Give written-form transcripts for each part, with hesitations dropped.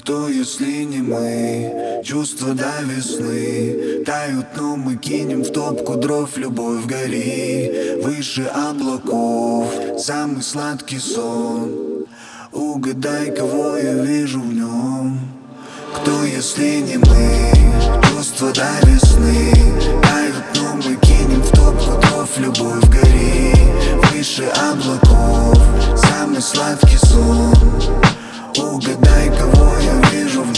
Кто, если не мы? Чувства до весны тают, но мы кинем в топку дров. Любовь гори выше облаков. Самый сладкий сон. Угадай, кого я вижу в нем. Кто, если не мы? Чувства до весны тают, но мы кинем в топку дров. Любовь гори выше облаков. Самый сладкий сон. Угадай, кого я вижу в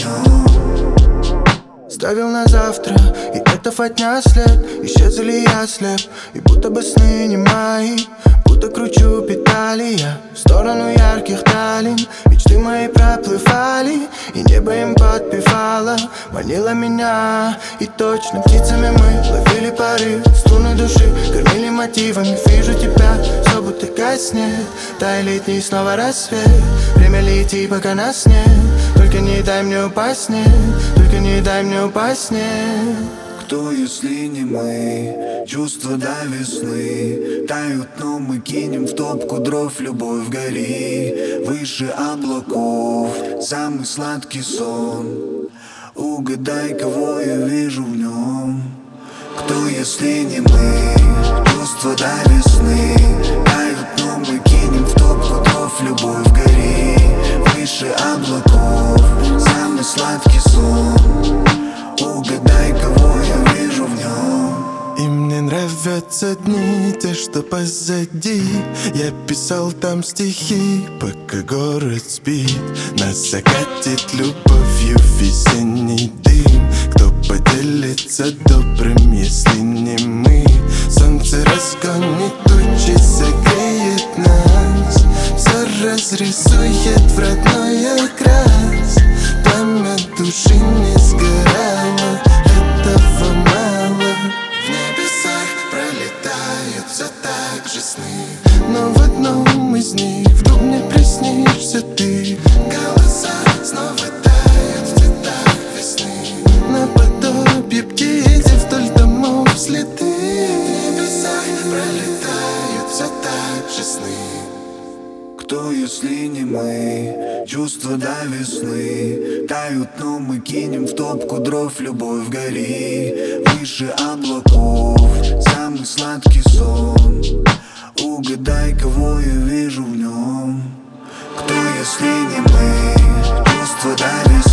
нем. Ставил на завтра, и это фатня след. Исчез ли я слеп, и будто бы сны не мои. Будто кручу педали я в сторону ярких долин. Мечты мои проплывали, и небо им подпевало. Манило меня, и точно птицами мы ловили порыв. Струны души кормили мотивами. Вижу тебя, все будто гаснет. Тай летний снова рассвет. Время летит, пока нас нет. Только не дай мне упасть, нет. Только не дай мне упасть, нет. Кто, если не мы? Чувства до весны тают, но мы кинем в топку дров. Любовь гори выше облаков. Самый сладкий сон. Угадай, кого я вижу в нем. Кто, если не мы? Чувства до весны тают, но мы кинем в топку дров. Любовь гори выше облаков. Самый сладкий сон. Угадай, кого я вижу в нем. И мне нравятся дни, те, что позади. Я писал там стихи, пока город спит. Нас закатит любовью весенний дым. Кто поделится добрым, если не мы? Солнце разгонит тучи, согреет нас. Все разрисует в родной окрас. Пламя души не сгорало, этого мало. В небесах пролетают все так же сны, но в одном из них вдруг мне приснишься ты. Голоса снова тают в цветах весны, наподобие птиц вдоль домов следы. В небесах пролетают все так же сны. Кто, если не мы? Чувства до весны тают, но мы кинем в топку дров. Любовь гори выше облаков. Самый сладкий сон. Угадай, кого я вижу в нем. Кто, если не мы? Чувства до весны